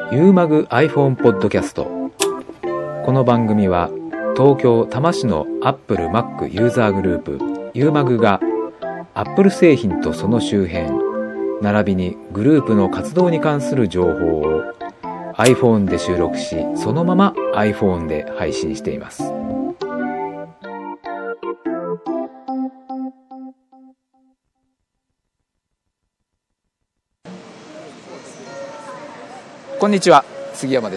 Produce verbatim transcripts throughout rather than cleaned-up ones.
ユーマグ iPhone ポッドキャスト。この番組は東京多摩市の Apple Mac ユーザーグループ ユーマグが Apple 製品とその周辺並びにグループの活動に関する情報を iPhone で収録し、そのまま iPhone で配信しています。こんにちは、杉山です。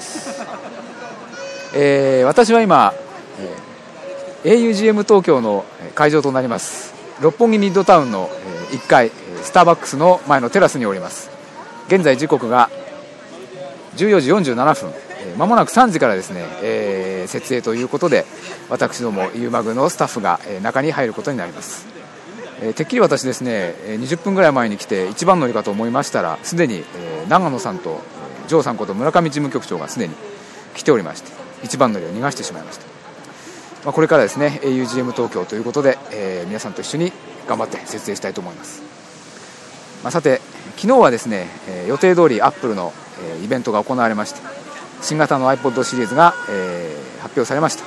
えー、私は今、えー、エーユージーエム 東京の会場となります六本木ミッドタウンのいっかいスターバックスの前のテラスにおります。現在時刻がじゅうよじよんじゅうななふん、まもなくさんじからですね、えー、設営ということで、私ども ユーマグ のスタッフが中に入ることになります。えー、てっきり私ですね、にじゅっぷんぐらい前に来て一番乗りかと思いましたら、すでに、えー、長野さんとジョーさんこと村上事務局長がすでに来ておりまして、一番乗りを逃がしてしまいました。まあ、これからですね エーユージーエム 東京ということで、えー、皆さんと一緒に頑張って設営したいと思います。まあ、さて昨日はですね、えー、予定通りアップルの、えー、イベントが行われまして、新型の iPod シリーズが、えー、発表されました。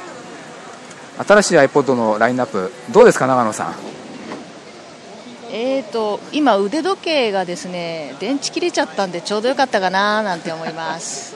新しい iPod のラインナップどうですか、長野さん。 えーと今腕時計がですね電池切れちゃったんでちょうどよかったかななんて思います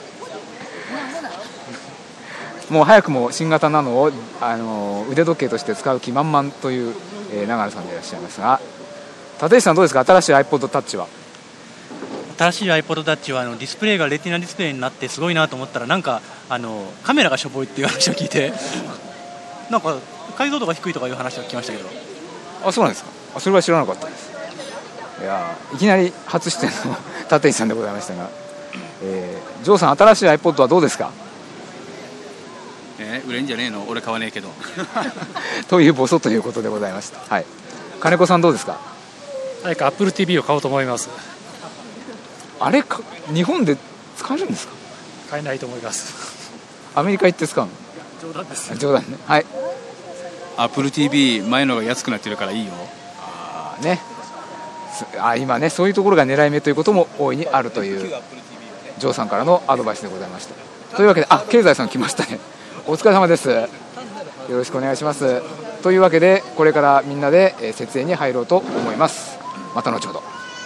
もう早くも新型なのをあの腕時計として使う気満々という、えー、長野さんでいらっしゃいますが、立石さんどうですか、新しい iPod Touch は。 新しい iPod Touch はあのディスプレイがレティナディスプレイになってすごいなと思ったら、なんかあのカメラがしょぼいっていう話を聞いてなんか解像度が低いとかいう話が聞きましたけど。 あ、そうなんですか。あ、それは知らなかったです。いや、いきなり初出演の立石さんでございましたが、えー、ジョーさん、新しい iPod はどうですか。 えー、売れんじゃねえの、俺買わねえけどというボソということでございました。はい、金子さんどうですか。 何か Apple ティーブイ を買おうと思います。 あれか、日本で使えるんですか。 買えないと思います。 アメリカ行って使うの。 冗談です。 冗談ね。はい。 Apple ティーブイ 前のが安くなってるからいいよ。 あー、ね、あ、今ね、そういうところが狙い目ということも大いにあるというジョーさんからのアドバイスでございました。というわけで、あ、経済さん来ましたね。お疲れ様です。よろしくお願いします。というわけで、これからみんなで設営に入ろうと思います。また後ほど。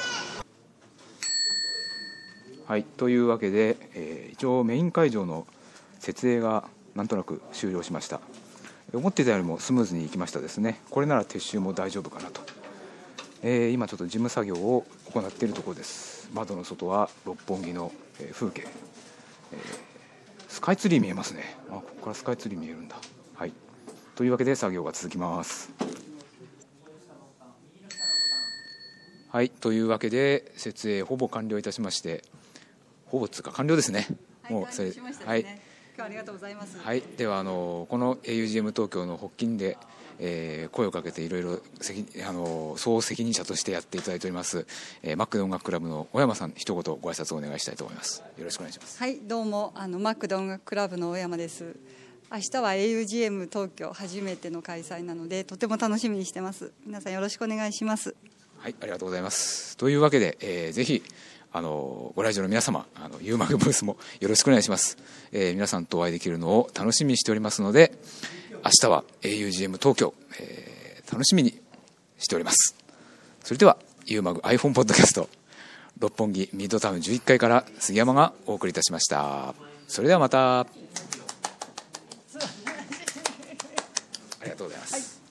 はい、というわけで、えー、一応メイン会場の設営がなんとなく終了しました。思っていたよりもスムーズにいきましたですね。これなら撤収も大丈夫かなと。えー、今ちょっと事務作業を行っているところです。窓の外は六本木の風景、えー、スカイツリー見えますね。あ、ここからスカイツリー見えるんだ。はい、というわけで作業が続きます。はい、というわけで設営ほぼ完了いたしまして、ほぼつうか完了ですね。 はい、もうそれ、完了しましたですね。はい、今日はありがとうございます。 はい、ではあのこの エーユージーエム 東京の発起で、えー、声をかけていろいろあの総責任者としてやっていただいております、えー、マックで音楽クラブの小山さん、一言ご挨拶をお願いしたいと思います。よろしくお願いします。 はい、どうも、あのマックで音楽クラブの小山です。明日は エーユージーエム 東京初めての開催なので、とても楽しみにしてます。皆さんよろしくお願いします。 はい、ありがとうございます。というわけで、えー、ぜひあのご来場の皆様、あの ユーマグ ブースもよろしくお願いします。えー、皆さんとお会いできるのを楽しみにしておりますので、明日は エーユージーエム 東京、えー、楽しみにしております。それでは ユーマグ iPhone ポッドキャスト六本木ミッドタウンじゅういっかいから杉山がお送りいたしました。それではまた。ありがとうございます。はい。